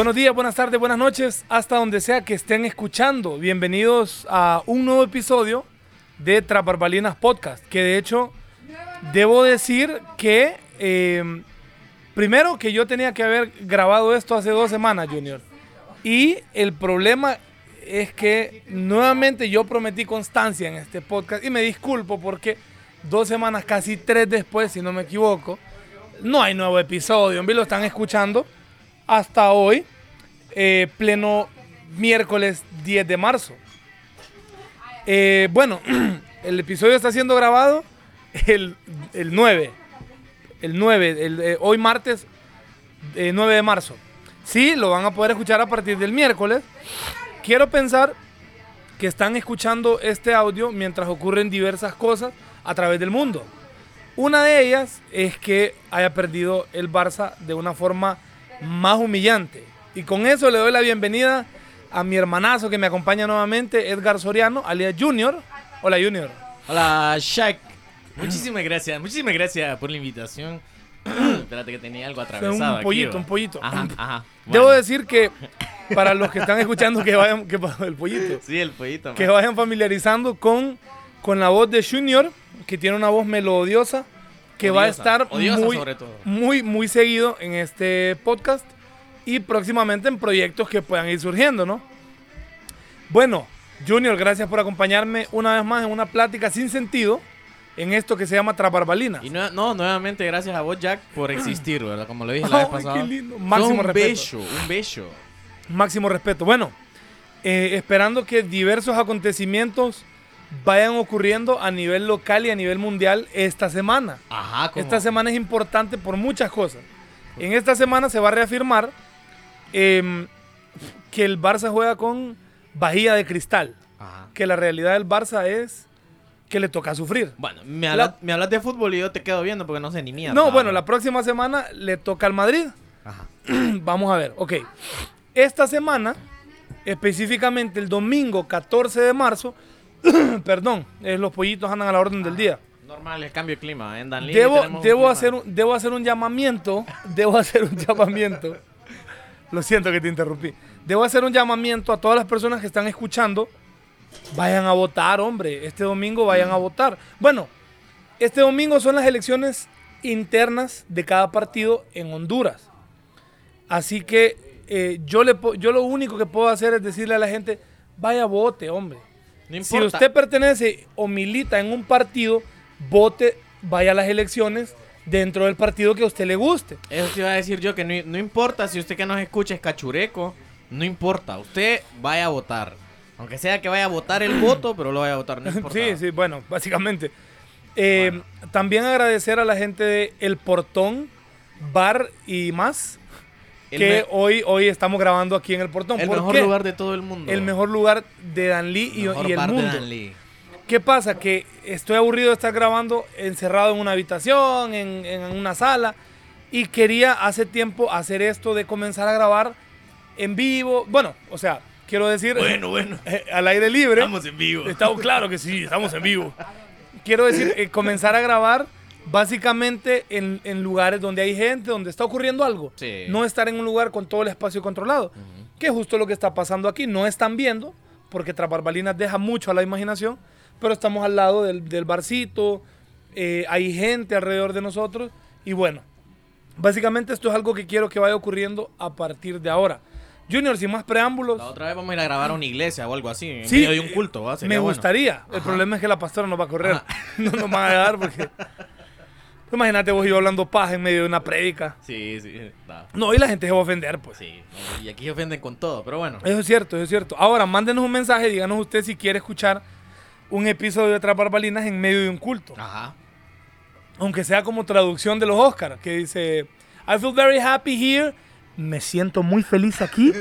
Buenos días, buenas tardes, buenas noches, hasta donde sea que estén escuchando. Bienvenidos a un nuevo episodio de Tras Bambalinas Podcast, que de hecho debo decir que primero que yo tenía que haber grabado esto hace 2 semanas, Junior. Y el problema es que nuevamente yo prometí constancia en este podcast y me disculpo porque 2 semanas, casi 3 después, si no me equivoco, no hay nuevo episodio. Lo están escuchando hasta hoy, pleno miércoles 10 de marzo. Bueno, el episodio está siendo grabado el 9. Hoy martes 9 de marzo. Sí, lo van a poder escuchar a partir del miércoles. Quiero pensar que están escuchando este audio mientras ocurren diversas cosas a través del mundo. Una de ellas es que haya perdido el Barça de una forma más humillante. Y con eso le doy la bienvenida a mi hermanazo que me acompaña nuevamente, Edgar Soriano, alias Junior. Hola, Junior. Hola, Shaq. Muchísimas gracias por la invitación. Espérate que tenía algo atravesado. Un pollito. Ajá. Bueno. Debo decir que para los que están escuchando el pollito. Sí, el pollito. Que vayan familiarizando con la voz de Junior, que tiene una voz melodiosa, que va a estar muy seguido en este podcast y próximamente en proyectos que puedan ir surgiendo, ¿no? Bueno, Junior, gracias por acompañarme una vez más en una plática sin sentido en esto que se llama Tras Bambalinas. Y nuevamente gracias a vos, Jack, por existir, ¿verdad? Como lo dije la vez pasada. Qué lindo. Máximo respeto. Un bello. Máximo respeto. Bueno, esperando que diversos acontecimientos vayan ocurriendo a nivel local y a nivel mundial esta semana. Ajá, ¿cómo? Esta semana es importante por muchas cosas. En esta semana se va a reafirmar que el Barça juega con vajilla de cristal. Ajá. Que la realidad del Barça es que le toca sufrir. Bueno, me hablas de fútbol y yo te quedo viendo porque no sé ni mierda. No, bueno, la próxima semana le toca al Madrid. Ajá. Vamos a ver, ok. Esta semana, específicamente el domingo 14 de marzo, perdón, los pollitos andan a la orden del día. Normal, el cambio de clima. En Danlí Debo hacer un llamamiento. Lo siento que te interrumpí. Debo hacer un llamamiento a todas las personas que están escuchando. Vayan a votar, hombre. Este domingo vayan a votar. Bueno, este domingo son las elecciones internas de cada partido en Honduras. Así que yo lo único que puedo hacer es decirle a la gente, vaya, vote, hombre. No importa. Si usted pertenece o milita en un partido, vote, vaya a las elecciones dentro del partido que a usted le guste. Eso te iba a decir yo, que no importa si usted que nos escucha es cachureco, no importa, usted vaya a votar. Aunque sea que vaya a votar el voto, pero lo vaya a votar, no importa. Sí, bueno, básicamente. También agradecer a la gente de El Portón, Bar y más, que hoy estamos grabando aquí en El Portón. El mejor lugar de todo el mundo. El mejor lugar de Danlí y el bar mundo. De Danlí. ¿Qué pasa? Que estoy aburrido de estar grabando encerrado en una habitación, en una sala, y quería hace tiempo hacer esto de comenzar a grabar en vivo. Bueno, o sea, quiero decir, Bueno. al aire libre. Estamos en vivo. Claro que sí, estamos en vivo. Quiero decir, comenzar a grabar básicamente en lugares donde hay gente, donde está ocurriendo algo. Sí. No estar en un lugar con todo el espacio controlado. Que es justo lo que está pasando aquí. No están viendo, porque Tras Bambalinas deja mucho a la imaginación, pero estamos al lado del barcito, hay gente alrededor de nosotros, y bueno, básicamente esto es algo que quiero que vaya ocurriendo a partir de ahora. Junior, sin más preámbulos. La otra vez vamos a ir a grabar a una iglesia o algo así, en Sí, medio de un culto. ¿Va? Me gustaría. El problema es que la pastora nos va a correr. No nos va a dejar porque... Imagínate vos y yo hablando paja en medio de una prédica. Sí. No, y la gente se va a ofender, pues. Sí, y aquí se ofenden con todo, pero bueno. Eso es cierto. Ahora, mándenos un mensaje, díganos usted si quiere escuchar un episodio de Tras Bambalinas en medio de un culto. Ajá. Aunque sea como traducción de los Oscars, que dice, I feel very happy here. Me siento muy feliz aquí.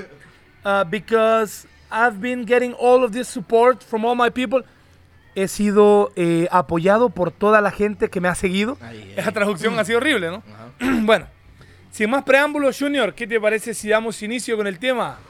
Because I've been getting all of this support from all my people. He sido apoyado por toda la gente que me ha seguido. Esa traducción ha sido horrible, ¿no? Bueno, sin más preámbulos, Junior, ¿qué te parece si damos inicio con el tema?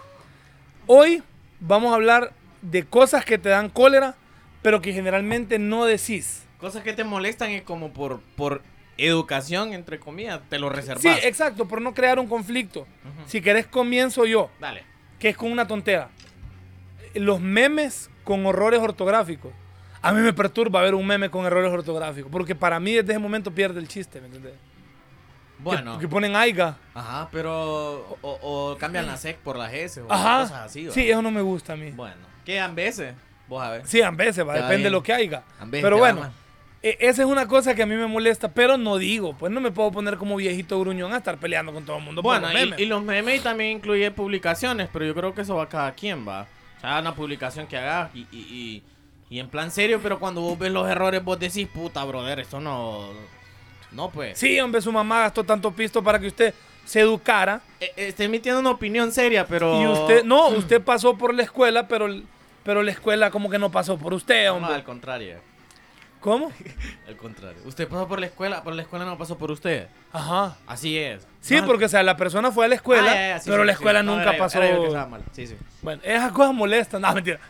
Hoy vamos a hablar de cosas que te dan cólera, pero que generalmente no decís. Cosas que te molestan es como por educación, entre comillas, te lo reservas. Sí, exacto, por no crear un conflicto. Si querés, comienzo yo. Dale. Que es con una tontera. Los memes con errores ortográficos. A mí me perturba ver un meme con errores ortográficos. Porque para mí desde ese momento pierde el chiste, ¿me entiendes? Bueno. Que ponen aiga. Ajá, pero... O cambian la sec por las S o Ajá. cosas así. ¿va? Sí, eso no me gusta a mí. Bueno. ¿Qué veces? Vos a ver. Sí, a veces, va, Te va depende de bien. lo que haya. A veces Pero te va bueno, mal. esa es una cosa que a mí me molesta, pero no digo. Pues no me puedo poner como viejito gruñón a estar peleando con todo el mundo. Bueno, por los memes. y los memes también incluye publicaciones, pero yo creo que eso va a cada quien, va. O sea, una publicación que hagas y en plan serio, pero cuando vos ves los errores, vos decís, puta, brother, esto no... No, pues. Sí, hombre, su mamá gastó tanto pisto para que usted se educara. Estoy emitiendo una opinión seria, pero... Y usted, no, usted pasó por la escuela, pero la escuela como que no pasó por usted, No, hombre. al contrario. ¿Cómo? Al contrario. Usted pasó por la escuela no pasó por usted. Ajá. Así es. Sí, No, porque, o sea, la persona fue a la escuela, sí, pero sí, la sí. escuela No, nunca era yo, pasó. era yo que estaba mal. Sí, sí. Bueno, esas cosas molestan. No, mentira.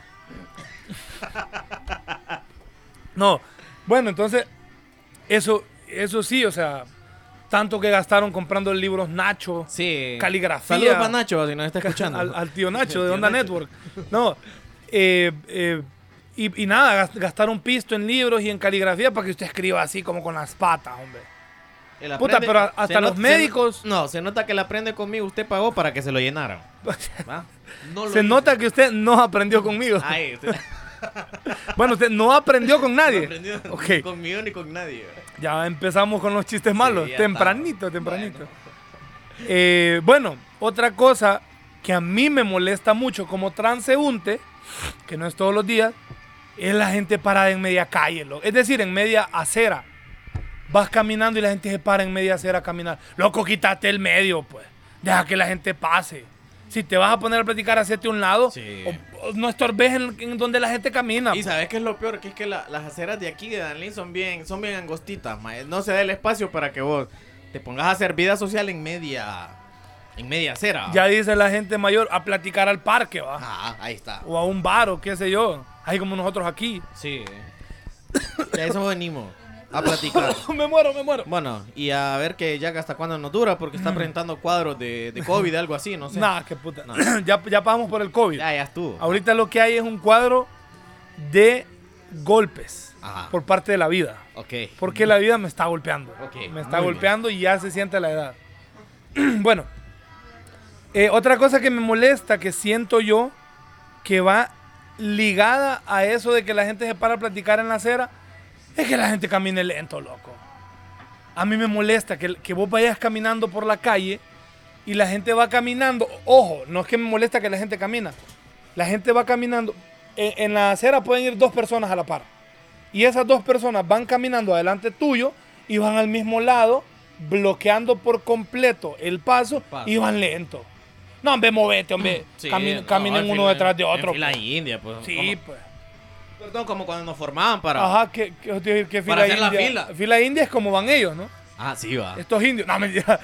No, bueno, entonces, eso sí, o sea, tanto que gastaron comprando libros Nacho, Sí. caligrafía. Saludos para Nacho, si nos está escuchando. al tío Nacho de Tío Onda Nacho. Network. No, y nada, gastaron pisto en libros y en caligrafía para que usted escriba así como con las patas, hombre. Él Puta, aprende- pero hasta se los no- médicos- No, se nota que él aprende conmigo. Usted pagó para que se lo llenaran. ¿Va? No lo Se hizo. nota que usted no aprendió conmigo. Ay, usted Bueno, usted no aprendió con no nadie. aprendió Ok. ni conmigo ni con nadie. Ya empezamos con los chistes malos. ya Tempranito, está. tempranito. Bueno. Bueno, otra cosa que a mí me molesta mucho como transeúnte, que no es todos los días, es la gente parada en media calle. Es decir, en media acera. Vas caminando y la gente se para en media acera a caminar. Loco, quítate el medio, pues. Deja que la gente pase. Si te vas a poner a platicar, hacete a un lado. Sí. O no estorbes en donde la gente camina. Y sabes qué es lo peor, que es que las aceras de aquí de Danlí son bien angostitas, ma. No se da el espacio para que vos te pongas a hacer vida social en media acera. Ya dice la gente mayor, a platicar al parque, va. Ah, ahí está. O a un bar, o qué sé yo. Ahí como nosotros aquí. Sí. De eso venimos a platicar. me muero. Bueno, y a ver que ya hasta cuándo nos dura, porque está presentando cuadros de COVID, algo así, no sé. Nah, qué puta. No. ya pasamos por el COVID. Ya estuvo. Ahorita lo que hay es un cuadro de golpes Ajá. por parte de la vida. Ok. Porque la vida me está golpeando. Ok, Me está muy golpeando y ya se siente la edad. Bueno, otra cosa que me molesta, que siento yo, que va ligada a eso de que la gente se para a platicar en la acera, es que la gente camine lento, loco. A mí me molesta que vos vayas caminando por la calle y la gente va caminando. Ojo, no es que me molesta que la gente camina. La gente va caminando. En la acera pueden ir 2 personas a la par. Y esas 2 personas van caminando adelante tuyo y van al mismo lado, bloqueando por completo el paso y van lento. No, hombre, movete, hombre. Sí, Caminen en uno fila- detrás de otro. En fila pues. india, pues. Sí, como, pues. perdón, como cuando nos formaban para... Ajá, que fila Para hacer la india. fila. Fila india es como van ellos, ¿no? Ah, sí, va. Estos indios. No, mentira.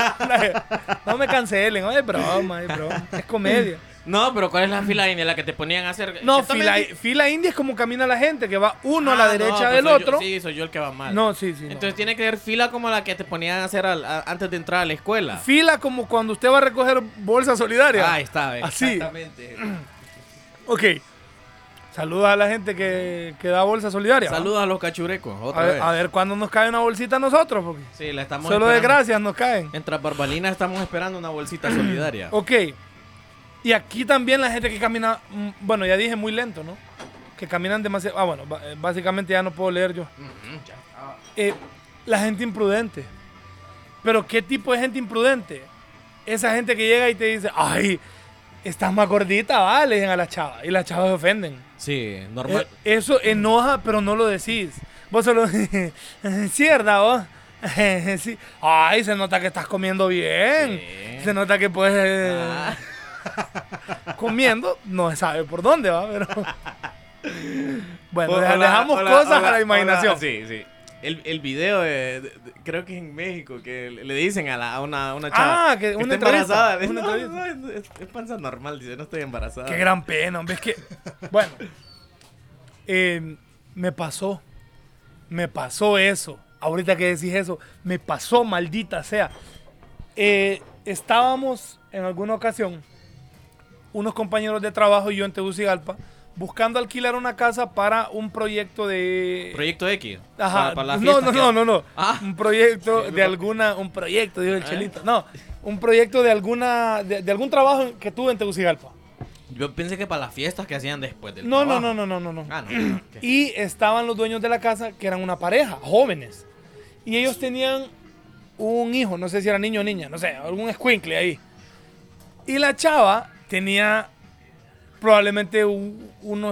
No me cancelen. Es broma. Es comedia. No, pero ¿cuál es la fila india? La que te ponían a hacer... No, que también- fila india es como camina la gente, que va uno a la Ah, no, derecha pues del soy yo- otro. sí, soy yo el que va mal. No, sí. no. Entonces tiene que haber fila como la que te ponían a hacer antes de entrar a la escuela. Fila como cuando usted va a recoger bolsa solidaria. Ahí está, Así. exactamente. Ok. Saludos a la gente que da bolsa solidaria. ¿va? Saludos a los cachurecos, A otra ver, vez. a ver cuándo nos cae una bolsita a nosotros, porque Sí, la estamos solo de esperando. gracias nos caen. Mientras barbalinas estamos esperando una bolsita solidaria. Ok. Y aquí también la gente que camina, bueno, ya dije muy lento, ¿no? Que caminan demasiado. Ah, bueno, básicamente ya no puedo leer yo. Ujú, ya está. La gente imprudente. Pero ¿qué tipo de gente imprudente? Esa gente que llega y te dice, ay, estás más gordita, va, le dicen a la chava. Y las chavas se ofenden. Sí, normal. Eso enoja, pero no lo decís. Vos solo, sí, ¿verdad vos? Sí. Ay, se nota que estás comiendo bien. Sí. Se nota que puedes... Ah. Comiendo, no se sabe por dónde va, pero... Bueno, Hola, dejamos hola, cosas hola, a la imaginación. hola. Sí, sí. El video creo que es en México, que le dicen a una chava Ah, que una está embarazada. entrevista, una No, entrevista. no, es panza normal, dice, no estoy embarazada. Qué gran pena, hombre. Es que, bueno, me pasó eso ahorita que decís eso, me pasó, maldita sea. Estábamos en alguna ocasión, unos compañeros de trabajo y yo en Tegucigalpa, buscando alquilar una casa para un proyecto de... Proyecto X. Ajá. Para la No. Ah. Un proyecto Sí, de alguna... Un proyecto, dijo el Chelito. No, un proyecto de alguna... De algún trabajo que tuve en Tegucigalpa. Yo pensé que para las fiestas que hacían después del No. Ah, no. Ok. Y estaban los dueños de la casa, que eran una pareja, jóvenes. Y ellos tenían un hijo, no sé si era niño o niña, no sé, algún escuincle ahí. Y la chava tenía probablemente un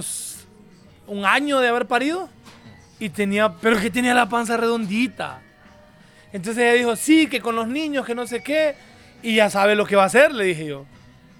año de haber parido. Y pero que tenía la panza redondita. Entonces ella dijo, sí, que con los niños, que no sé qué. Y ya sabe lo que va a hacer, le dije yo.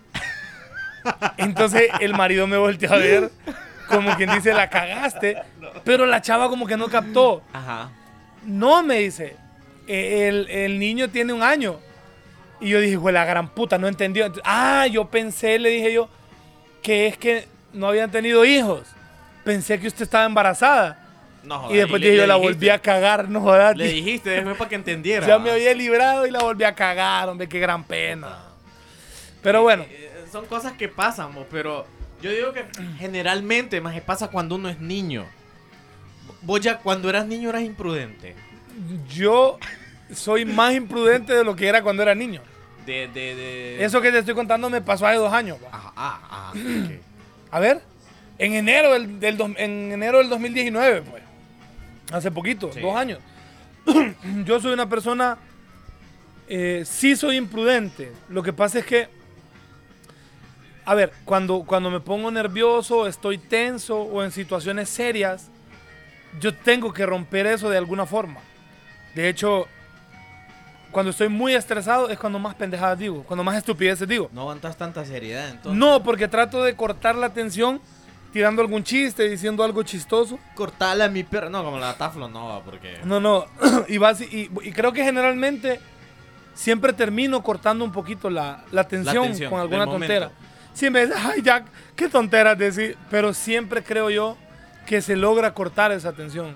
Entonces el marido me volteó a ver, como quien dice, la cagaste. Pero la chava como que no captó. Ajá. No, me dice, el niño tiene 1 año. Y yo dije, güey, la gran puta, no entendió. Entonces, yo pensé, le dije yo, que es que no habían tenido hijos. Pensé que usted estaba embarazada. No, Y después dije, yo la volví a cagar, no jodas. Le dijiste, después para que entendiera. Ya me había librado y la volví a cagar, hombre, qué gran pena. Pero bueno. Son cosas que pasan, pero yo digo que generalmente más pasa cuando uno es niño. Vos ya cuando eras niño eras imprudente. Yo soy más imprudente de lo que era cuando era niño. Eso que te estoy contando me pasó hace 2 años. Okay. A ver, en enero del 2019, pues. Hace poquito, Sí. 2 años. Yo soy una persona, sí soy imprudente. Lo que pasa es que, a ver, cuando me pongo nervioso, estoy tenso o en situaciones serias, yo tengo que romper eso de alguna forma. De hecho, cuando estoy muy estresado es cuando más pendejadas digo, cuando más estupideces digo. No aguantas tanta seriedad, entonces. No, porque trato de cortar la tensión tirando algún chiste, diciendo algo chistoso. Cortala a mi perro. No, como la Taflo no va, porque... No. y creo que generalmente siempre termino cortando un poquito la tensión con alguna tontera. Momento. Siempre dices, ay, Jack, qué tonteras decir. Pero siempre creo yo que se logra cortar esa tensión.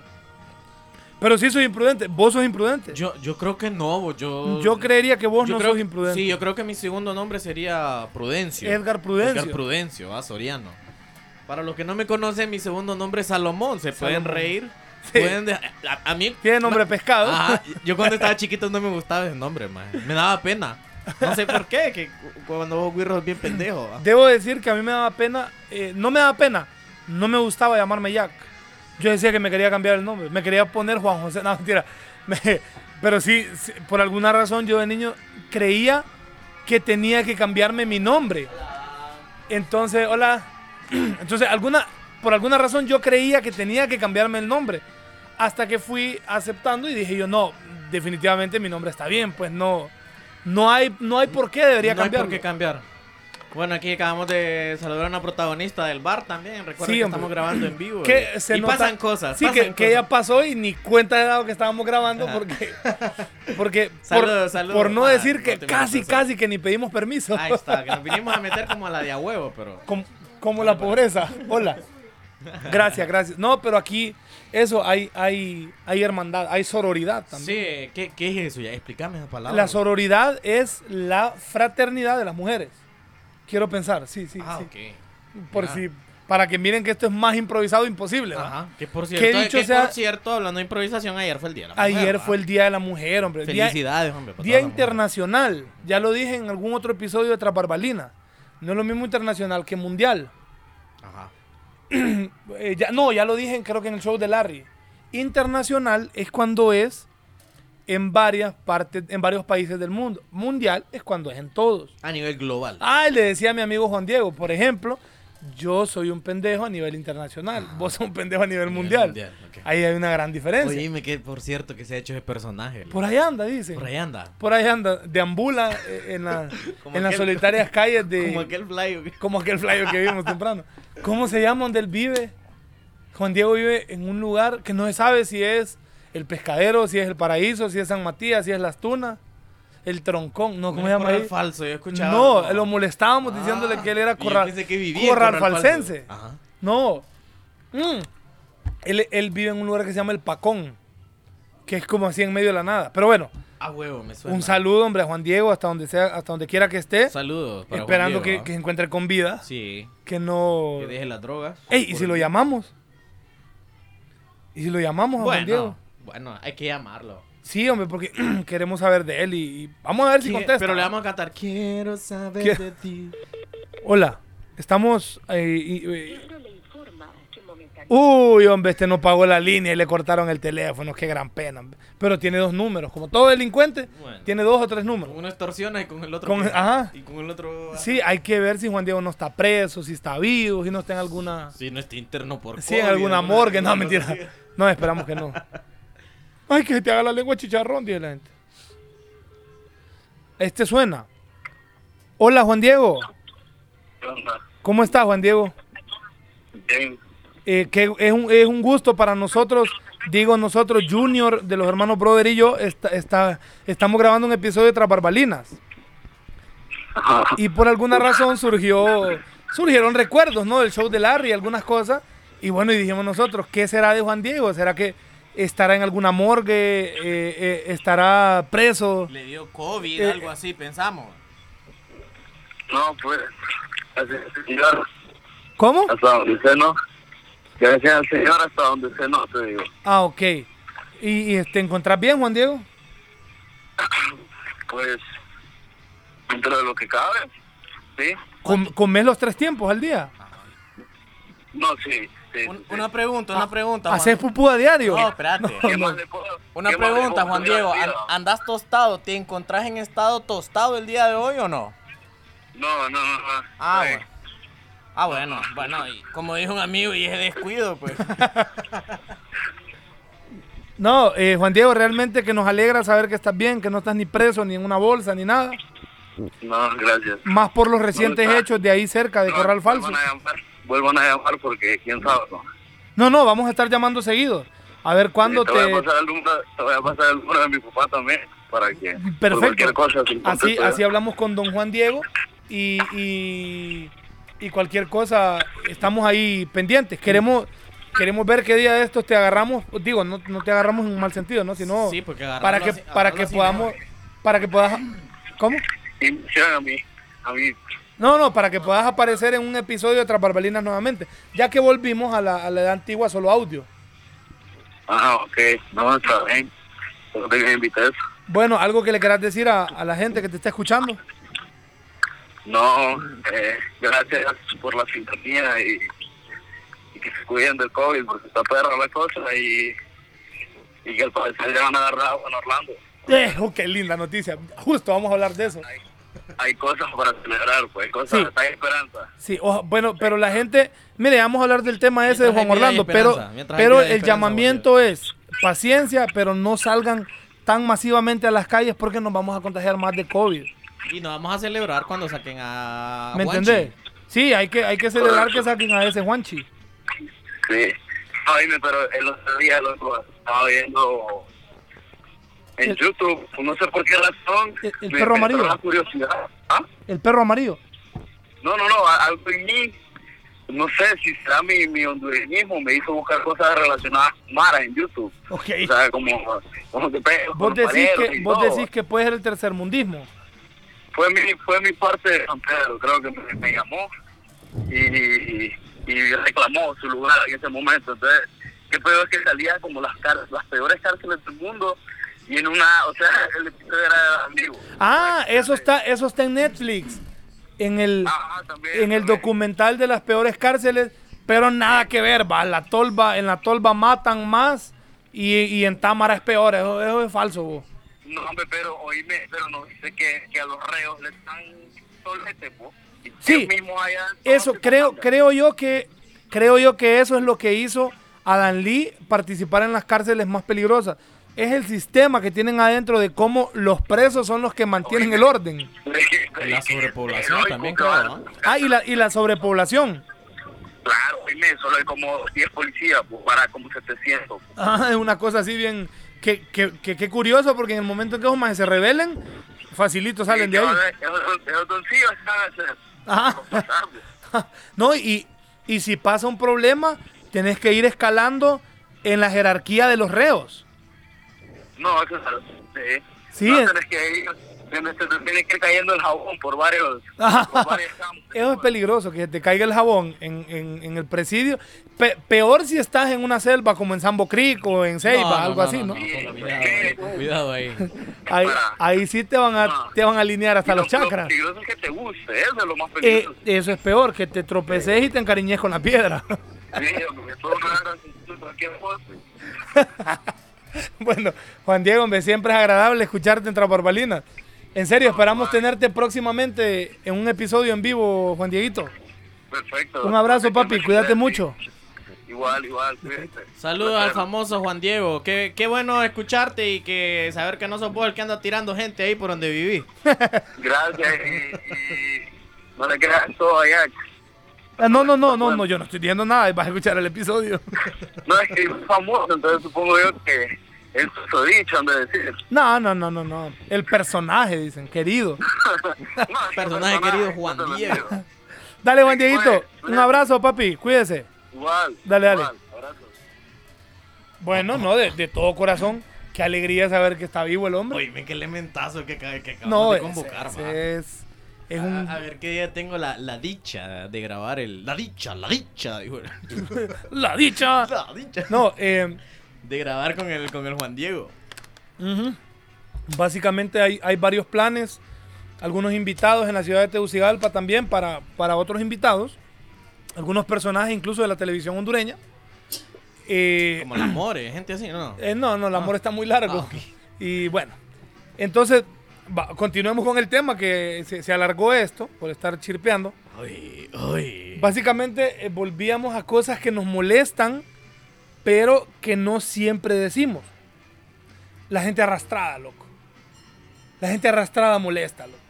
Pero sí soy imprudente. ¿Vos sos imprudente? Yo creo que no, Yo creería que vos no sos imprudente. Sí, yo creo que mi segundo nombre sería Prudencio. Edgar Prudencio. Edgar Prudencio, Soriano. Para los que no me conocen, mi segundo nombre es Salomón. Se pueden reír. Sí. A mí... Tiene nombre de pescado. Ajá, yo cuando estaba chiquito no me gustaba ese nombre, man. Me daba pena. No sé por qué, que cuando vos guirros bien pendejo. Debo decir que a mí me daba pena, no me daba pena, no me gustaba llamarme Jack. Yo decía que me quería cambiar el nombre, me quería poner Juan José, no, mentira. Pero sí, por alguna razón yo de niño creía que tenía que cambiarme mi nombre. Entonces, hola. Entonces, por alguna razón yo creía que tenía que cambiarme el nombre. Hasta que fui aceptando y dije yo, no, definitivamente mi nombre está bien, pues no hay por qué debería cambiar. No hay por qué cambiar. Bueno, aquí acabamos de saludar a una protagonista del bar también. Recuerden que estamos grabando en vivo. Y pasan cosas. Sí, que ya pasó y ni cuenta de dado que estábamos grabando porque por no decir que casi que ni pedimos permiso. Ahí está, que nos vinimos a meter como a la de a huevo, pero... Como la pobreza. Hola. Gracias. No, pero aquí eso hay hermandad, hay sororidad también. Sí, ¿qué es eso? Ya, explícame esa palabra. La sororidad es la fraternidad de las mujeres. Quiero pensar, sí. Ok. Para que miren que esto es más improvisado imposible. Ajá. Que por cierto, hablando de improvisación, ayer fue el Día de la Mujer. Ayer fue el Día de la Mujer, hombre. Felicidades, hombre. Día internacional. Ya lo dije en algún otro episodio de Tras Bambalinas. No es lo mismo internacional que mundial. Ajá. Ya lo dije, creo que en el show de Larry. Internacional es cuando es en varios países del mundo. Mundial es cuando es en todos. A nivel global. Le decía a mi amigo Juan Diego, por ejemplo, yo soy un pendejo a nivel internacional. Vos sos un pendejo a nivel mundial. Okay. Ahí hay una gran diferencia. Oye, dime que por cierto que se ha hecho ese personaje. Por ahí anda, dice. Por ahí anda. Deambula en las solitarias calles de... Como aquel flyer que vimos temprano. ¿Cómo se llama donde él vive? Juan Diego vive en un lugar que no se sabe si es el Pescadero, si es el Paraíso, si es San Matías, si es Las Tunas, el Troncón. No, ¿cómo se llama ahí? Falso, yo escuchaba. No, lo molestábamos diciéndole que él era corralfalsense. Ajá. No. Él vive en un lugar que se llama El Pacón. que es como así en medio de la nada. Pero bueno, A huevo, me suena. un saludo, hombre, a Juan Diego, hasta donde sea, hasta donde quiera que esté. Saludos. para Esperando Juan que Diego, se encuentre con vida. Sí. Que no... Que deje las drogas. Ey, ¿y si lo llamamos? ¿Y si lo llamamos a Juan Diego? Bueno, hay que llamarlo. Sí, hombre, porque queremos saber de él y vamos a ver si contesta. Pero le vamos a cantar. Quiero saber ¿Qué? de ti. Hola, estamos... Uy, hombre, este no pagó la línea y le cortaron el teléfono. Qué gran pena, hombre. Pero tiene 2 números. Como todo delincuente, Bueno. tiene 2 o 3 números. Uno extorsiona y con el otro. Ajá. Y con el otro. Sí, hay que ver si Juan Diego no está preso, si está vivo, si no está en alguna... Si no está interno por Sí, en COVID, alguna morgue. No, cosa mentira. así. No, esperamos que no. Ay, que se te haga la lengua chicharrón, dice la gente. Este suena. Hola, Juan Diego. ¿Qué onda? ¿Cómo estás, Juan Diego? Bien. Que es un gusto para nosotros, digo nosotros, Junior, de los hermanos Brother y yo, estamos grabando un episodio de Tras Barbalinas. Y por alguna razón surgieron recuerdos, ¿no? Del show de Larry y algunas cosas. Y bueno, y dijimos nosotros, ¿qué será de Juan Diego? ¿Será que estará en alguna morgue? ¿Estará preso? Le dio COVID, algo así, pensamos. No, pues, gracias al Señor, ¿Cómo? hasta donde sé no. Gracias al Señor, hasta donde sé no, te digo. Ah, ok. ¿Y te encontrás bien, Juan Diego? Pues, dentro de lo que cabe, ¿sí? ¿Comés los 3 tiempos al día? No, sí. Una pregunta, ¿Haces pupú a diario? No, espérate. ¿Qué más le puedo- Una qué más le pregunta, puedo Juan pedir a Diego. Dios? ¿Andás tostado? ¿Te encontrás en estado tostado el día de hoy o no? No. Ah, Sí. bueno. Ah, bueno, y como dijo un amigo, y es descuido, pues. No, Juan Diego, realmente que nos alegra saber que estás bien, que no estás ni preso, ni en una bolsa, ni nada. No, gracias. Más por los recientes está. hechos de ahí cerca, de No, Corral Falso. Vuelvan a llamar porque quién sabe, ¿no? No, vamos a estar llamando seguido. A ver cuándo te voy a pasar el número de mi papá también, para que... por Perfecto. cualquier cosa, si Así contesto yo. hablamos con don Juan Diego y cualquier cosa, estamos ahí pendientes. Queremos ver qué día de estos te agarramos, digo, no te agarramos en un mal sentido, ¿no? Sino Sí, porque para que podamos, para que puedas, ¿cómo? Y me hicieron a mí. No, para que puedas aparecer en un episodio de Tras Barbalinas nuevamente, ya que volvimos a la edad antigua solo audio. Ajá, ok. No, está bien. Solo te invité eso. Bueno, algo que le quieras decir a la gente que te está escuchando. No, gracias por la sintonía y que se cuiden del COVID porque está perra la cosa y que al parecer ya van a agarrar agua en Orlando. Qué linda noticia. Justo vamos a hablar de eso. Hay cosas para celebrar, pues, cosas, Sí. hay esperanza. Sí, bueno, pero la gente, mire, vamos a hablar del tema ese de Mientras Juan hay vida, hay Orlando, esperanza. Mientras hay pero vida, hay el esperanza, llamamiento es paciencia, pero no salgan tan masivamente a las calles porque nos vamos a contagiar más de COVID. Y nos vamos a celebrar cuando saquen a ¿Me Juanchi. entendés? Sí, hay que celebrar que saquen a ese Juanchi. Sí. No, dime, pero el otro día loco, estaba viendo en YouTube, no sé por qué razón, el me perro entró amarillo. la curiosidad. ¿Ah? El perro amarillo. No, algo en mí, no sé si será mi hondureñismo, me hizo buscar cosas relacionadas maras en YouTube. Ok. O sea, como que pego Vos con decís paredes y vos todo. decís que puede ser el tercermundismo. Fue mi parte de San Pedro, creo que me llamó y reclamó su lugar en ese momento. Entonces, qué peor es que salía como las peores cárceles del mundo y en o sea, el episodio era ambiguo. Ah, eso está en Netflix. En el También. documental de las peores cárceles, pero nada que ver, va. En la tolva matan más y en Támara es peor. Eso es falso, vos. No, hombre, pero no dice que a los reos le están solete, po. Y Sí, ellos mismos allá, eso no, creo yo que eso es lo que hizo a Dan Lee participar en las cárceles más peligrosas. Es el sistema que tienen adentro de cómo los presos son los que mantienen el orden. La sobrepoblación también, creo, ¿no? Ah, y la sobrepoblación. Claro, solo hay como 10 policías, pues, para como 700. Pues. Ah, es una cosa así bien... Qué curioso, porque en el momento en que esos majes se rebelen, facilito salen de ahí. Esos doncillos están a hacer. Ajá. No, y si pasa un problema, tenés que ir escalando en la jerarquía de los reos. No, eso es... Sí, no, tenés que ir... Se te tiene que ir cayendo el jabón por varios campos. eso es peligroso, que te caiga el jabón en el presidio. Peor si estás en una selva como en Sambo Creek o en Ceiba, algo así, ¿no? Cuidado ahí. Ahí sí te van a alinear hasta los chakras. Lo peligroso es que te guste, eso es lo más peligroso. Eso es peor, que te tropeces y te encariñes con la piedra. Sí, porque todo no agarra cualquier cosa. Bueno, Juan Diego, hombre, siempre es agradable escucharte en Tras Bambalinas. En serio, esperamos tenerte próximamente en un episodio en vivo, Juan Dieguito. Perfecto. Un abrazo, papi, cuídate mucho. Igual, cuídate. Saludos al famoso Juan Diego. Qué bueno escucharte y que saber que no sos vos el que anda tirando gente ahí por donde viví. Gracias y no le creas todo allá. No, yo no estoy diciendo nada, vas a escuchar el episodio. No, es que es famoso, entonces supongo yo que el susodicho han de decir. No. El personaje, dicen, querido. No, Personaje querido Juan Diego. Dale, Juan Dieguito, un abrazo, papi, cuídese. Igual. Dale. Abrazo. Bueno, no, de todo corazón. Qué alegría saber que está vivo el hombre. Oye, qué elementazo que acabamos No, de convocar, va. es un... A ver qué día tengo la dicha de grabar La dicha, dijo. La dicha. La dicha. No, De grabar con el Juan Diego. básicamente hay varios planes. Algunos invitados en la ciudad de Tegucigalpa también para otros invitados. Algunos personajes incluso de la televisión hondureña. Como el Amore, gente así, ¿no? No, el amor está muy largo. Ok. Y bueno, entonces continuemos con el tema que se alargó esto por estar chirpeando. Ay. Básicamente volvíamos a cosas que nos molestan, pero que no siempre decimos. La gente arrastrada, loco. La gente arrastrada molesta, loco.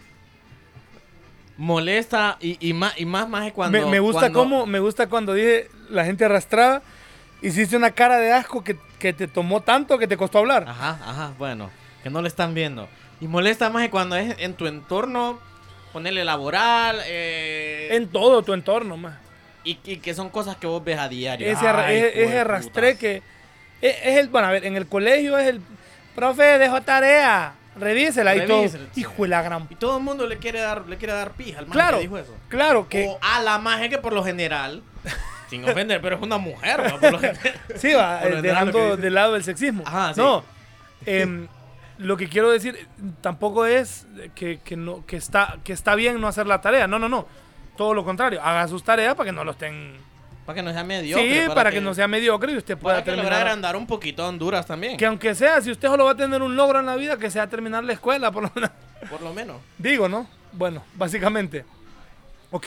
Molesta y más es cuando... Me gusta cuando dije la gente arrastrada, hiciste una cara de asco que te tomó tanto que te costó hablar. Ajá, bueno, que no lo están viendo. Y molesta más cuando es en tu entorno, ponerle laboral, En todo tu entorno, más. y que son cosas que vos ves a diario. Ese arrastré que... Bueno, a ver, en el colegio es el... Profe, dejó tarea, revísela y todo. Revísela, sí. Hijo de la gran... Y todo el mundo le quiere dar pija al maje Claro, que dijo eso. claro que... O a la maje que por lo general, sin ofender, pero es una mujer, ¿no? Por lo general. Sí, va, Por lo general dejando lo que dice. de lado el sexismo. Ajá, sí. No, lo que quiero decir tampoco es que está bien no hacer la tarea. No. Todo lo contrario. Haga sus tareas para que no lo estén... Para que no sea mediocre. Sí, para que no sea mediocre y usted pueda para que terminar. lograr andar un poquito a Honduras también. Que aunque sea, si usted solo va a tener un logro en la vida, que sea terminar la escuela, por lo menos. Por lo menos. Digo, ¿no? Bueno, básicamente. Ok.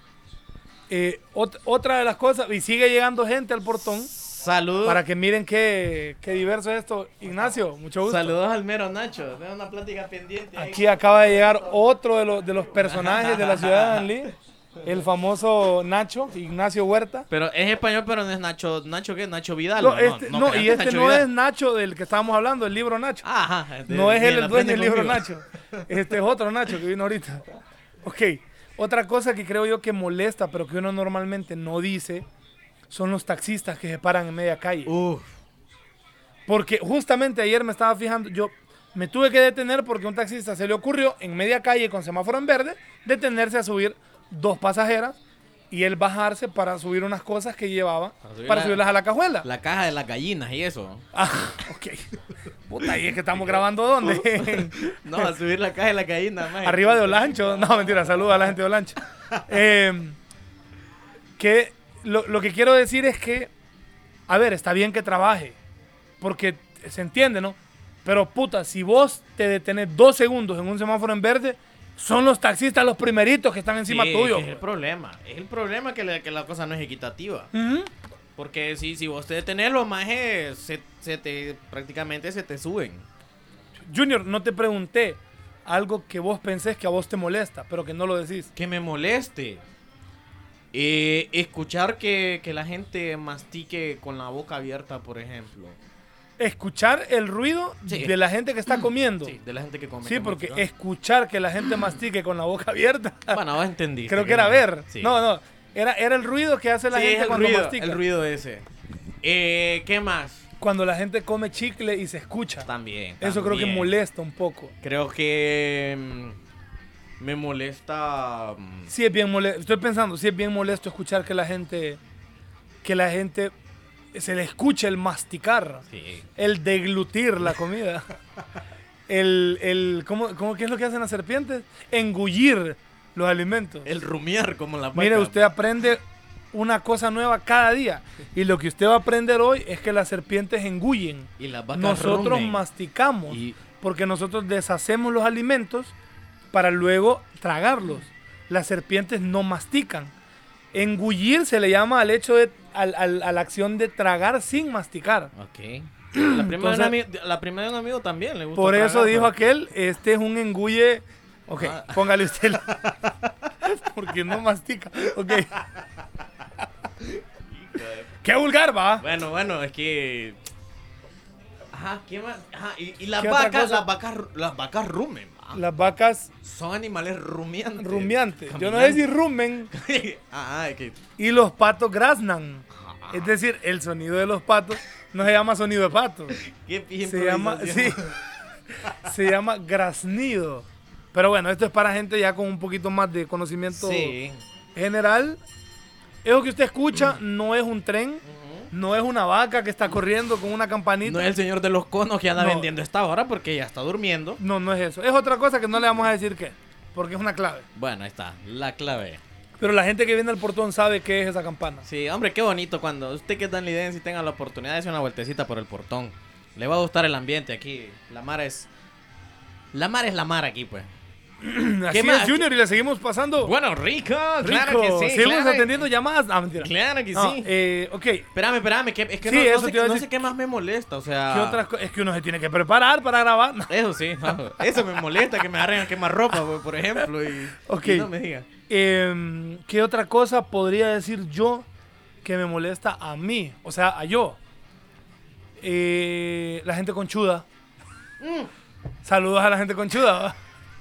Otra de las cosas, y sigue llegando gente al portón. Saludos. Para que miren qué diverso es esto. Ignacio, mucho gusto. Saludos al mero Nacho. Tengo una plática pendiente ahí. Aquí acaba de llegar otro de los personajes de la ciudad de Danlí. El famoso Nacho, Ignacio Huerta. Pero es español, pero no es Nacho. ¿Nacho qué? Nacho Vidal. No, ¿o no, creas y que este Nacho no Vidal. es Nacho del que estábamos hablando, el libro Nacho. Ajá. No es él el dueño del libro conmigo. Nacho. Este es otro Nacho que vino ahorita. Ok, otra cosa que creo yo que molesta, pero que uno normalmente no dice, son los taxistas que se paran en media calle. Porque justamente ayer me estaba fijando, yo me tuve que detener porque a un taxista se le ocurrió en media calle con semáforo en verde detenerse a subir 2 pasajeras y él bajarse para subir unas cosas que llevaba para subirlas a la cajuela. La caja de las gallinas y eso. Ah, ok. Puta, y es que estamos grabando ¿dónde? No, a subir la caja de las gallinas, maje. Arriba de Olancho. No, mentira, saludos a la gente de Olancho. Que lo que quiero decir es que, a ver, está bien que trabaje, porque se entiende, ¿no? Pero puta, si vos te detenés 2 segundos en un semáforo en verde, son los taxistas los primeritos que están encima tuyo. Es el problema. Es el problema que la cosa no es equitativa. Ujú. Porque si vos te detenés, los majes prácticamente se te suben. Junior, no te pregunté algo que vos pensés que a vos te molesta, pero que no lo decís. Que me moleste. Escuchar que la gente mastique con la boca abierta, por ejemplo. Escuchar el ruido Sí. de la gente que está comiendo. Sí, de la gente que come. Sí, con porque música. escuchar que la gente mastique con la boca abierta. Bueno, vos entendiste. Creo que era ver. Sí. No. Era el ruido que hace la Sí, gente es cuando ruido, mastica. el ruido ese. ¿Qué más? cuando la gente come chicle y se escucha. También. Eso creo que molesta un poco. Creo que me molesta. Sí es bien molesto. Estoy pensando, sí es bien molesto escuchar que la gente se le escuche el masticar, Sí. el deglutir la comida, ¿cómo qué es lo que hacen las serpientes? Engullir los alimentos. El rumiar como la vaca. Mire, usted aprende una cosa nueva cada día. Y lo que usted va a aprender hoy es que las serpientes engullen. Y las vacas Nosotros rumen. masticamos. Y- Porque nosotros deshacemos los alimentos para luego tragarlos. Las serpientes no mastican. Engullir se le llama al hecho de a la acción de tragar sin masticar. Ok. La prima, Entonces- la prima de un amigo también le gusta. Por eso tragar, dijo pero- aquel, este es un engulle. Ok, Ah. póngale usted porque no mastica. Ok. Qué vulgar, va. Bueno, es que. Ajá, ¿qué más? Ajá, y las ¿Qué otra vacas, cosa? las vacas rumen, va. Las vacas Son animales rumiantes. rumiantes. Yo no sé si rumen. Ajá, es que. Y los patos graznan. Es decir, el sonido de los patos no se llama sonido de pato. ¿Qué pinche Se llama, sí, se llama graznido. Pero bueno, esto es para gente ya con un poquito más de conocimiento Sí. general. Eso que usted escucha no es un tren, no es una vaca que está corriendo con una campanita. No es el señor de los conos que anda No. vendiendo esta hora porque ya está durmiendo. No, no es eso. Es otra cosa que no le vamos a decir qué, porque es una clave. Bueno, ahí está, la clave. Pero la gente que viene al portón sabe qué es esa campana. Sí, hombre, qué bonito cuando usted que está en Lidense y tenga la oportunidad de hacer una vueltecita por el portón. Le va a gustar el ambiente aquí. La mar es la mar aquí, pues. Así es, más? Junior, y le seguimos pasando. Bueno, rico, Rico. claro que sí. Seguimos claro, atendiendo llamadas. Ah, mentira. Claro que No, sí. ok. Espérame, que, es que Sí, no, eso sé, te iba a no decir. sé qué más me molesta, o sea... ¿Qué otras cosas? Es que uno se tiene que preparar para grabar. Eso sí, eso me molesta, que me agarren a quemar ropa, pues, por ejemplo, y, Ok. y no me diga. ¿Qué otra cosa podría decir yo que me molesta a mí? O sea, a yo. La gente conchuda. Saludos a la gente conchuda. ¿va?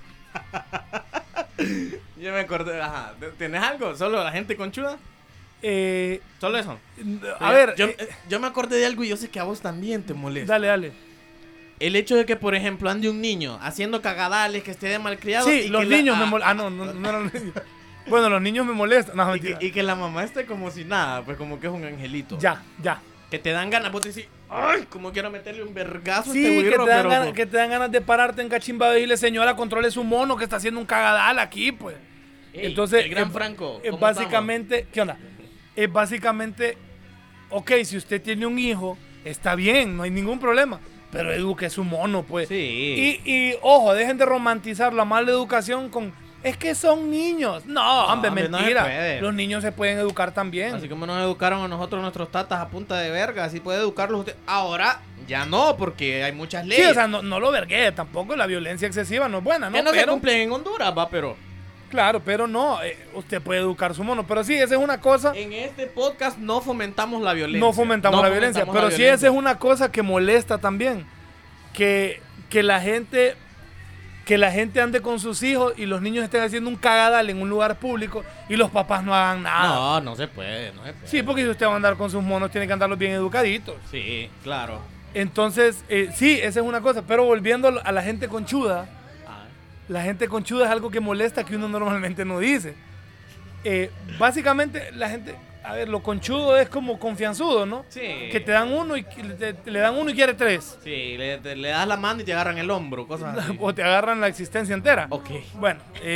Yo me acordé, ajá, ¿tenés algo? ¿Solo la gente conchuda? ¿Solo eso? A ver, Yo me acordé de algo y yo sé que a vos también te molesta. dale. El hecho de que, por ejemplo, ande un niño haciendo cagadales, que esté de malcriado. Sí, y los que la- niños me molestan. Ah, no eran los niños. Bueno, los niños me molestan. No, y, mentira. y que la mamá esté como si nada, pues como que es un angelito. Ya. Que te dan ganas, vos decís, ay, como quiero meterle un vergazo a Sí, este que güiro, te, dan pero... ganas, que te dan ganas de pararte en cachimba y decirle, señora, controle su mono que está haciendo un cagadal aquí, pues. Ey, Entonces, el gran Franco, es ¿cómo básicamente, ¿qué onda? Es básicamente, ok, si usted tiene un hijo, está bien, no hay ningún problema, pero eduque su mono, pues. Sí. Y ojo, dejen de romantizar la mala educación con, es que son niños. No, hombre, hombre, no se mentira. puede. Los niños se pueden educar también. Así como nos educaron a nosotros nuestros tatas a punta de verga, así puede educarlos usted. Ahora, ya no, porque hay muchas Sí, leyes. o sea, no lo vergué, tampoco la violencia excesiva no es buena, ¿no? que no se Pero- cumplen en Honduras, va, pero... Claro, pero no, usted puede educar su mono. Pero sí, esa es una cosa, En este podcast no fomentamos la violencia. no fomentamos la violencia. fomentamos Pero la sí, violencia. esa es una cosa que molesta también. Que la gente ande con sus hijos y los niños estén haciendo un cagadal en un lugar público y los papás no hagan nada. No, no se puede, no se puede. Sí, porque si usted va a andar con sus monos, tiene que andarlos bien educaditos. Sí, claro. Entonces, sí, esa es una cosa. Pero volviendo a la gente conchuda, Ah, la gente conchuda es algo que molesta que uno normalmente no dice. Básicamente, la gente, a ver, lo conchudo es como confianzudo, ¿no? sí. Que te dan uno y le dan uno y quiere tres. Sí, le das la mano y te agarran el hombro, cosas así. O te agarran la existencia entera. Ok. Bueno,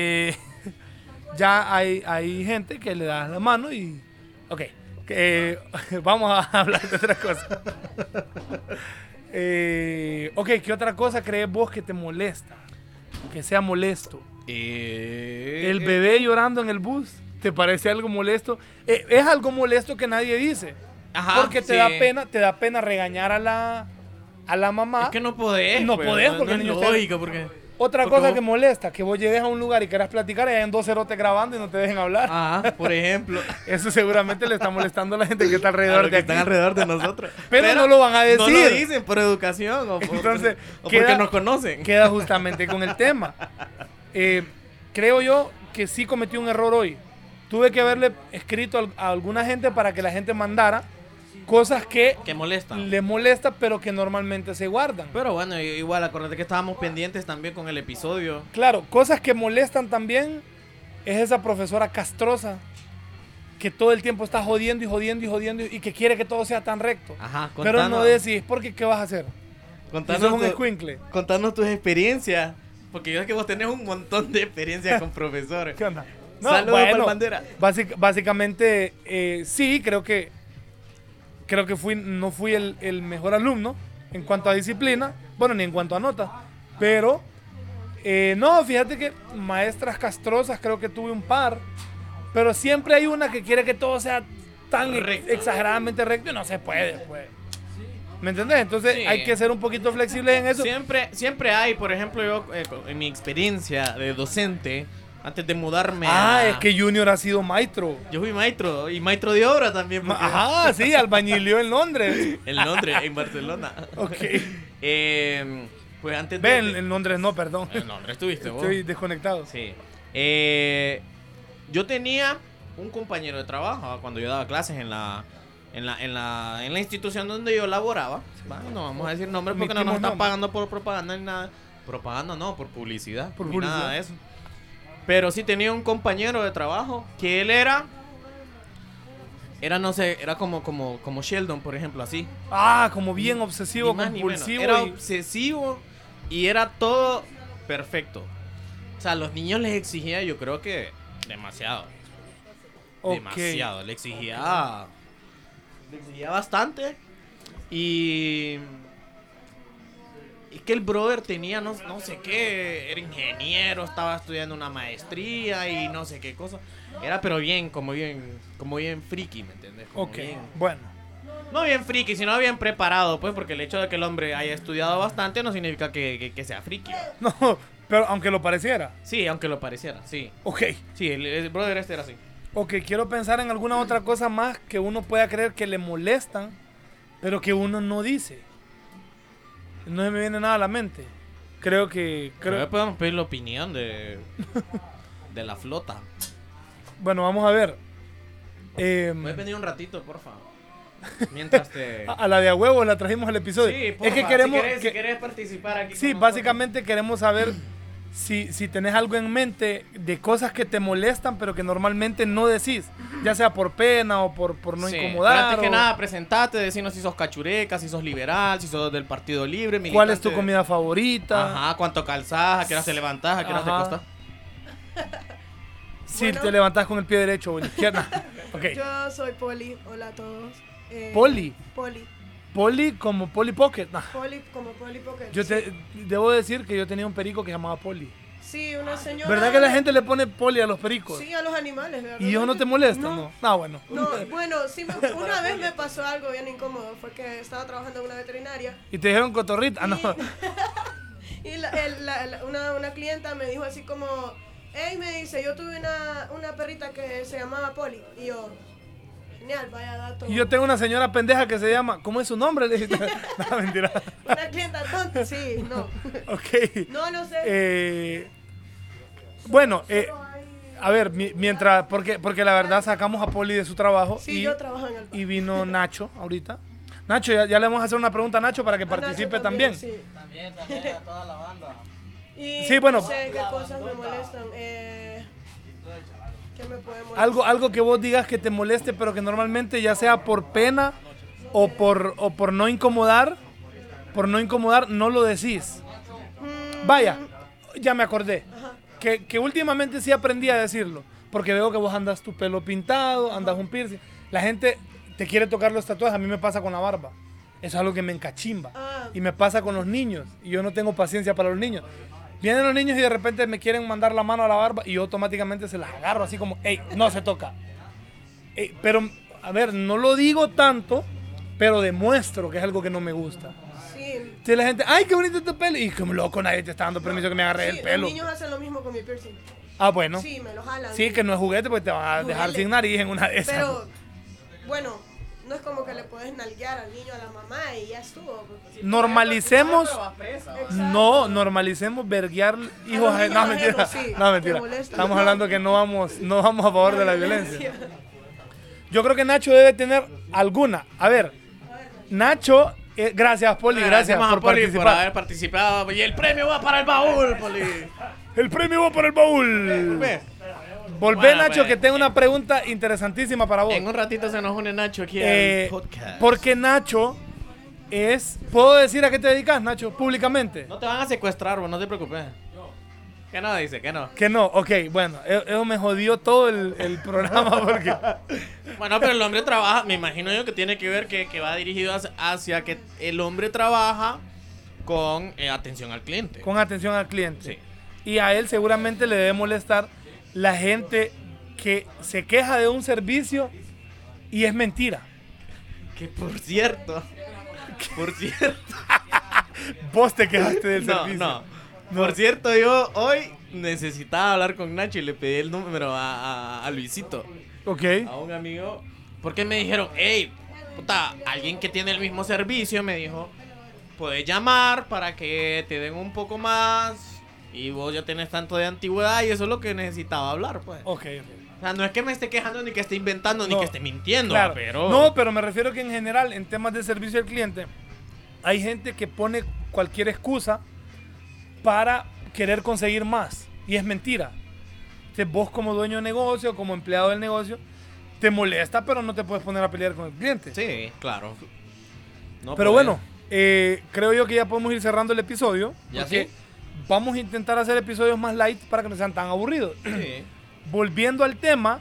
ya hay gente que le da la mano y... Ok, vamos a hablar de otra cosa. Ok, ¿qué otra cosa crees vos que te molesta? Que sea molesto. El bebé llorando en el bus, ¿te parece algo molesto? Es algo molesto que nadie dice. Ajá, Porque te sí. da pena regañar a la mamá. Es que no podés. No pues, podés porque no el niño es está- lógico, porque... Otra porque cosa vos- que molesta, que vos llegues a un lugar y quieras platicar y hayan dos cerotes grabando y no te dejen hablar. Ajá, por ejemplo. Eso seguramente le está molestando a la gente que está A alrededor los de que aquí. están alrededor de nosotros. Pero no lo van a No lo decir. dicen por educación o, Entonces, o queda- porque nos conocen. Queda justamente con el tema. Creo yo que sí cometí un error hoy. Tuve que haberle escrito a alguna gente para que la gente mandara cosas que molestan. le molesta, pero que normalmente se guardan. Pero bueno, igual, acuérdate que estábamos pendientes también con el episodio. Claro, cosas que molestan también es esa profesora castrosa que todo el tiempo está jodiendo y jodiendo y jodiendo y que quiere que todo sea tan recto. Ajá, Pero no decís, porque ¿qué vas a hacer? Contanos, Sos un escuincle. Contanos tus experiencias, porque yo sé que vos tenés un montón de experiencias con profesores. ¿Qué onda? No, Saludos bueno, para el bandera. Básicamente, sí, creo que no fui el mejor alumno en cuanto a disciplina, bueno, ni en cuanto a nota, pero no, fíjate que maestras castrosas creo que tuve un par, pero siempre hay una que quiere que todo sea tan exageradamente recto y no se puede, pues. ¿Me entendés? Entonces Sí. hay que ser un poquito flexibles en eso. Siempre hay, por ejemplo, yo en mi experiencia de docente, antes de mudarme Es que Junior ha sido maestro. Yo fui maestro, y maestro de obra también. Porque... Ajá, sí, albañilió en Londres. En Londres, en Barcelona. Ok. Pues antes Ven, en Londres no, perdón. En Londres estuviste vos. Estoy desconectado. Sí. Yo tenía un compañero de trabajo cuando yo daba clases en la institución donde yo laboraba. ¿Va? No vamos a decir nombres porque no nos están pagando por propaganda ni nada. Propaganda no, por publicidad. Por ni publicidad. nada de eso. Pero sí tenía un compañero de trabajo que él era no sé, era como Sheldon, por ejemplo, así. Como bien obsesivo, Ni más ni compulsivo. menos. Era obsesivo y era todo perfecto. O sea, a los niños les exigía, yo creo que demasiado. Demasiado. Le exigía bastante. Y es que el brother tenía no sé qué, era ingeniero, estaba estudiando una maestría y no sé qué cosa. Era pero como bien friki, ¿me entiendes? Como bien, bueno. no bien friki, sino bien preparado, pues, porque el hecho de que el hombre haya estudiado bastante no significa que sea friki. No, pero aunque lo pareciera. Sí, aunque lo pareciera, sí. Ok. Sí, el brother este era así. Ok, quiero pensar en alguna otra cosa más que uno pueda creer que le molestan, pero que uno no dice. No se me viene nada a la mente. Creo que podemos pedir la opinión de la flota. Bueno, vamos a ver. ¿Puedes venir un ratito, porfa? Mientras te... A la de a huevo la trajimos al episodio. Sí, porfa, es que queremos... si querés participar aquí. Sí, básicamente queremos saber si tenés algo en mente de cosas que te molestan, pero que normalmente no decís. Ya sea por pena o por no incomodar. Pero antes que nada, presentate, decinos si sos cachureca, si sos liberal, si sos del Partido Libre. ¿Cuál es tu comida favorita? Ajá, cuánto calzás, a qué hora te levantás, a qué hora te acostás. Si te levantás con el pie derecho o la izquierda. Okay. Yo soy Poli, hola a todos. ¿Poli? Poli. Poli como Poli Pocket. Nah. Poli como Poli Pocket. Debo decir que yo tenía un perico que se llamaba Poli. Sí, una señora. ¿Verdad que la gente le pone Poli a los pericos? Sí, a los animales, ¿verdad? ¿Y yo no te molesta? No. No, bueno. No, bueno, sí, una vez me pasó algo bien incómodo. Fue que estaba trabajando en una veterinaria. ¿Y te dijeron cotorrita? Ah, no. Y una clienta me dijo así como... Hey, me dice, yo tuve una perrita que se llamaba Poli. Y yo... Genial, vaya dato. Y yo tengo una señora pendeja que se llama... ¿Cómo es su nombre? Le dije, no, mentira. Una clienta tonta, sí, no. Ok. No sé. Bueno, a ver, mientras... Porque la verdad sacamos a Poli de su trabajo. Sí, yo trabajo en el bar. Y vino Nacho ahorita. Nacho, ya le vamos a hacer una pregunta a Nacho para que participe también. Sí. También a toda la banda. Y sí, bueno. No sé qué cosas me molestan. ¿Qué me puede molestar? Algo que vos digas que te moleste, pero que normalmente ya sea por pena o por no incomodar, no lo decís. Vaya, ya me acordé. Que últimamente sí aprendí a decirlo, porque veo que vos andas tu pelo pintado, andas un piercing. La gente te quiere tocar los tatuajes, a mí me pasa con la barba. Eso es algo que me encachimba. Y me pasa con los niños, y yo no tengo paciencia para los niños. Vienen los niños y de repente me quieren mandar la mano a la barba y yo automáticamente se las agarro así como, ey, no se toca. Pero, a ver, no lo digo tanto, pero demuestro que es algo que no me gusta. Sí. Entonces la gente, ay, qué bonito tu pelo. Y como loco, nadie te está dando permiso que me agarre el pelo. Los niños hacen lo mismo con mi piercing. Ah, bueno. Sí, me lo jalan. Sí, que no es juguete porque te van a dejar sin nariz en una de esas. Pero, bueno, no es como que le puedes nalguear al niño a la mamá y ya estuvo. Normalicemos, Exacto. normalicemos verguear hijos A los no, niños mentira. ajenos, sí, No, mentira. te molesta. Estamos hablando que no vamos a favor de la violencia. Yo creo que Nacho debe tener alguna. A ver, Nacho, gracias, Poli, gracias a por Poli participar. por haber participado. Y el premio va para el baúl, Poli. El premio va para el baúl. ¿Ves? Volvé, Bueno, Nacho, pues, que tengo una pregunta interesantísima para vos. En un ratito se nos une Nacho aquí al podcast. Porque Nacho es... ¿Puedo decir a qué te dedicas, Nacho, públicamente? No te van a secuestrar, vos, no te preocupes. ¿Qué no dice? ¿Qué no? Que no, ok, bueno, eso me jodió todo el programa porque... Bueno, pero el hombre trabaja, me imagino yo que tiene que ver que va dirigido hacia que el hombre trabaja con atención al cliente. Con atención al cliente. Sí. Y a él seguramente le debe molestar la gente que se queja de un servicio y es mentira. Que por cierto, Vos te quejaste del no, servicio. no. Por cierto, yo hoy necesitaba hablar con Nacho y le pedí el número a Luisito, Ok. a un amigo, porque me dijeron, hey, puta, alguien que tiene el mismo servicio me dijo, puedes llamar para que te den un poco más y vos ya tenés tanto de antigüedad y eso es lo que necesitaba hablar, pues. Ok. O sea, no es que me esté quejando ni que esté inventando ni No, que esté mintiendo, claro. pero... No, pero me refiero que en general, en temas de servicio al cliente, hay gente que pone cualquier excusa para querer conseguir más. Y es mentira. Entonces, vos como dueño de negocio, como empleado del negocio, te molesta, pero no te puedes poner a pelear con el cliente. Sí, claro. No Pero podés. bueno, creo yo que ya podemos ir cerrando el episodio. ¿Ya porque sí? vamos a intentar hacer episodios más light para que no sean tan aburridos. Sí. Volviendo al tema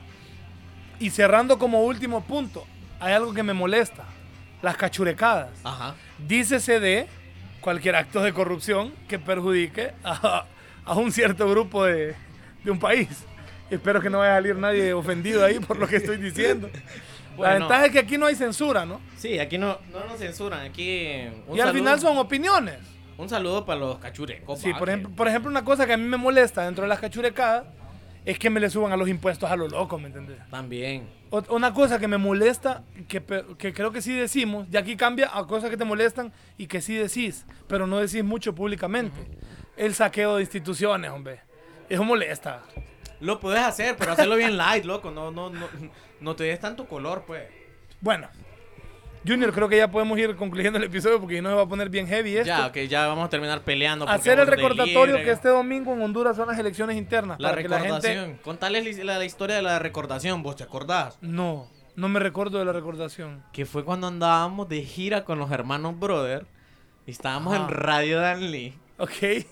y cerrando como último punto, hay algo que me molesta. Las cachurecadas. Ajá. Dícese de cualquier acto de corrupción que perjudique a un cierto grupo de un país. Espero que no vaya a salir nadie ofendido ahí por lo que estoy diciendo. La Bueno. ventaja es que aquí no hay censura, ¿no? Sí, aquí no nos censuran. Aquí Y al final son opiniones. un saludo para los cachurecos. Sí, va, por que- ejemplo, una cosa que a mí me molesta dentro de las cachurecadas es que me le suban a los impuestos a lo loco, ¿me entendés? También. Una cosa que me molesta, que creo que sí decimos, y aquí cambia a cosas que te molestan y que sí decís, pero no decís mucho públicamente. El saqueo de instituciones, hombre. Eso molesta. Lo puedes hacer, pero hacerlo bien light, loco. No te des tanto color, pues. Bueno, Junior, creo que ya podemos ir concluyendo el episodio porque si no se va a poner bien heavy esto. Ya, ok, ya vamos a terminar peleando. porque Hacer el vos recordatorio delire. que este domingo en Honduras son las elecciones internas. La para que recordación. Contales la historia de la recordación, ¿vos te acordás? No me recuerdo de la recordación. Que fue cuando andábamos de gira con los hermanos Brother y estábamos Ajá. en Radio Danley. Ok.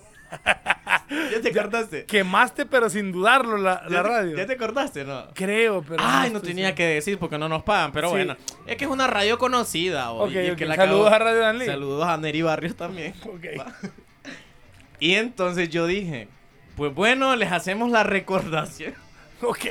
¿Ya te acordaste? Quemaste, pero sin dudarlo, la radio. ¿Ya te acordaste, no? Creo, pero... Ay, no estoy tenía seguro. que decir porque no nos pagan, pero Sí. bueno. Es que es una radio conocida. Ok, y ok. que la Saludos cagó- a Radio Danley. Saludos a Neri Barrios también. Ok. Y entonces yo dije, pues bueno, les hacemos la recordación. Ok.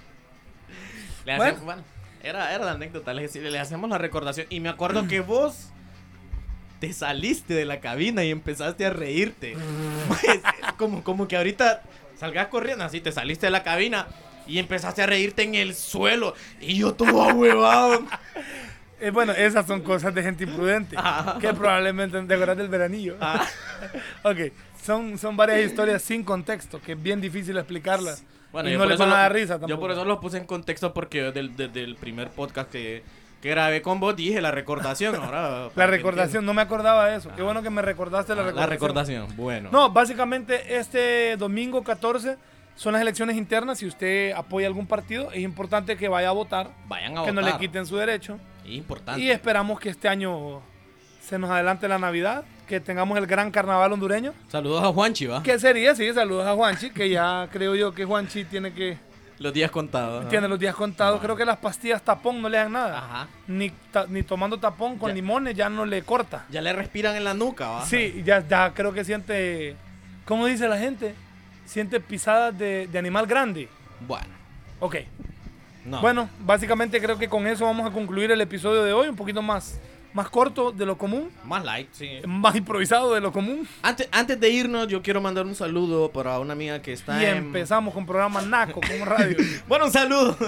Bueno, era la anécdota, le hacemos la recordación. Y me acuerdo que vos te saliste de la cabina y empezaste a reírte. Pues, como que ahorita salgas corriendo así, te saliste de la cabina y empezaste a reírte en el suelo. Y yo todo ahuevado. Bueno, esas son cosas de gente imprudente. Ajá. Que probablemente te acuerdas del veranillo. Ah, Ok. Son varias historias sin contexto, que es bien difícil explicarlas. bueno, y yo no por le eso van a lo- dar risa tampoco. Yo por eso los puse en contexto porque desde el primer podcast que grabé con vos dije la recordación. Ahora, La para que recordación, no me acordaba de eso. Qué bueno que me recordaste la entiendan. recordación. La recordación, bueno. No, básicamente este domingo 14 son las elecciones internas. Si usted apoya algún partido, es importante que vaya a votar, Vayan a que no votar. le quiten su derecho. Importante. Y esperamos que este año se nos adelante la Navidad, que tengamos el gran carnaval hondureño. Saludos a Juanchi, ¿va? ¿Qué sería? Sí, saludos a Juanchi, que ya creo yo que Juanchi tiene Los días contados. ¿no? los días contados. Creo que las pastillas tapón no le dan nada. Ajá. Ni tomando tapón con Ya. limones ya no le corta. Ya le respiran en la nuca, ¿va? Sí, ya creo que siente, ¿cómo dice la gente? Siente pisadas de animal grande. Bueno. Ok. No. Bueno, básicamente creo que con eso vamos a concluir el episodio de hoy. Un poquito más corto de lo común. Más light, sí. Más improvisado de lo común. Antes de irnos, yo quiero mandar un saludo para una amiga que está Y en... empezamos con programa Naco, como radio. Bueno, un saludo.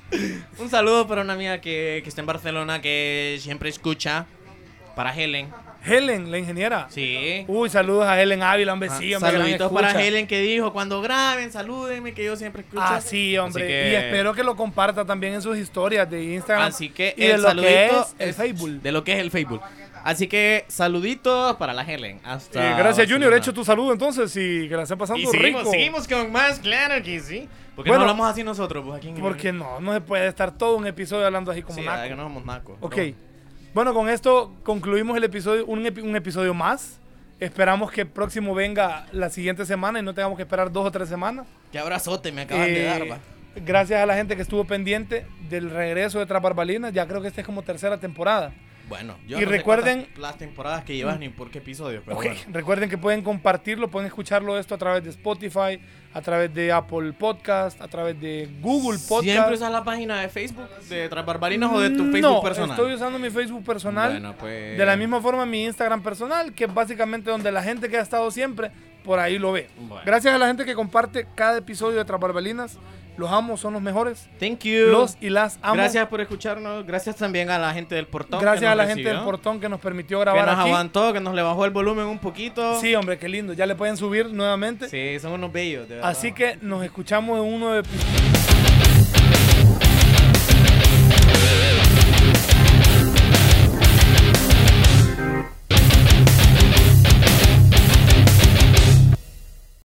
Un saludo para una amiga que está en Barcelona, que siempre escucha. Para Helen. Helen, la ingeniera. Sí. Uy, saludos a Helen Ávila, hombre, sí, hombre. gran Saluditos escucha. para Helen que dijo, cuando graben, salúdenme, que yo siempre escucho. Ah, sí, hombre. Así que- Y espero que lo comparta también en sus historias de Instagram. Así que y de el lo que saludito es el Facebook. De lo que es el Facebook. Así que saluditos para la Helen. Hasta Gracias, Junior. Barcelona. Hecho tu saludo entonces y que la esté pasando Y seguimos, rico. seguimos con más, claro que sí. Porque Bueno, no hablamos así nosotros, pues aquí en Porque no se puede estar todo un episodio hablando así como sí, naco. que no somos nacos. Ok. Pero- Bueno, con esto concluimos el episodio, un episodio más. Esperamos que el próximo venga la siguiente semana y no tengamos que esperar 2 o 3 semanas. Qué abrazote me acaban de dar, va. Gracias a la gente que estuvo pendiente del regreso de Tras Barbalinas. Ya creo que esta es como tercera temporada. Bueno, yo Y no sé recuerden- cuántas las temporadas que llevas ni por qué episodio, pero Ok, bueno. recuerden que pueden compartirlo, pueden escucharlo esto a través de Spotify, a través de Apple Podcast, a través de Google Podcast. ¿Siempre usas la página de Facebook de Tras Barbalinas o de tu Facebook personal? Estoy usando mi Facebook personal. Bueno, pues... De la misma forma mi Instagram personal, que es básicamente donde la gente que ha estado siempre, por ahí lo ve. Bueno. Gracias a la gente que comparte cada episodio de Tras Barbalinas. Los amo, son los mejores. Thank you. Los y las amo. Gracias por escucharnos. Gracias también a la gente del portón. Gracias que a nos la gente recibió, del portón que nos permitió que grabar nos aquí. aguantó, que nos le bajó el volumen un poquito. Sí, hombre, qué lindo. Ya le pueden subir nuevamente. Sí, son unos bellos, de verdad. Así que nos escuchamos en un nuevo episodio.